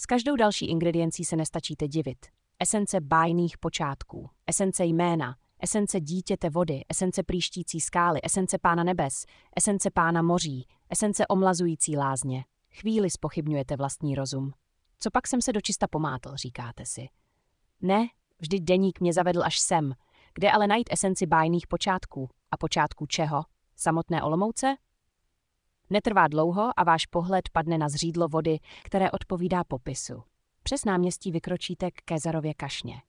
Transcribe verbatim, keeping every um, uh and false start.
každou další ingrediencí se nestačíte divit. Esence bájných počátků, esence jména, esence dítěte vody, esence příštící skály, esence pána nebes, esence pána moří, esence omlazující lázně. Chvíli zpochybňujete vlastní rozum. Co pak jsem se dočista pomátl, říkáte si. Ne, vždyť deník mě zavedl až sem. Kde ale najít esenci bájných počátků? A počátku čeho? Samotné Olomouce? Netrvá dlouho a váš pohled padne na zřídlo vody, které odpovídá popisu. Přes náměstí vykročíte k Kézarově kašně.